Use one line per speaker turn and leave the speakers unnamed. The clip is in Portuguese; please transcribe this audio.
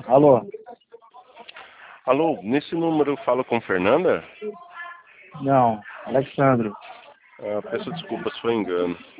Alô?
Alô, nesse número eu falo com Fernanda?
Não, Alexandre.
Peço desculpas, foi engano.